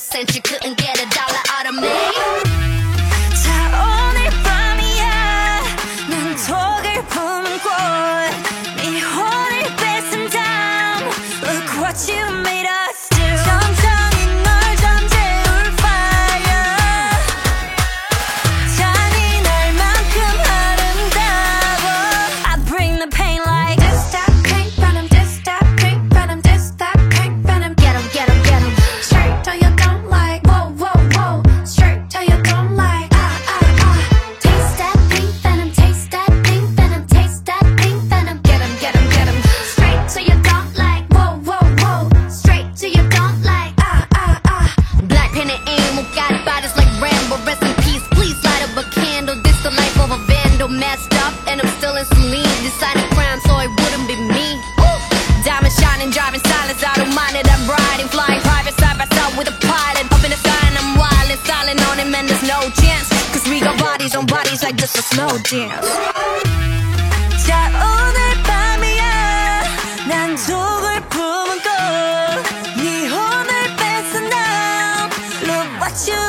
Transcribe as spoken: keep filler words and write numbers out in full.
cent you couldn't get a dollar out of me. 자 오늘 밤이야 난 독을 품고 네 혼을 뺏은 다음 Look what you made us do. 천천히 널 잠재울 fire 잔인할 만큼 아름다워 I bring the pain like This that pink venom, this that pink venom, this that pink venom. Get 'em, get 'em, get 'em. Straight till you don't like. Whoa, whoa, whoa. Straight till you don't like. Ah, ah, ah. Taste that pink venom, taste that pink venom, taste that pink venom. Get 'em, get 'em, get 'em. Straight till you don't like. Whoa, whoa, whoa. Straight till you don't like. Ah, ah, ah. Black pen and ink, got bodies like Rambo. Rest in peace, please light up a candle. This the life of a vandal, messed up, and I'm still in saline. Decided crime, so it wouldn't be me. Diamond shining, driving silence, I don't mind it. I'm riding, flying private side by side with a pilot. Up in the sky and I'm wild and silent on him, and there's no chance. Cause we got bodies on bodies like just a slow dance. 자 오늘 밤이야 난 독을 품고 네 혼을 뺏은 다음 Look what you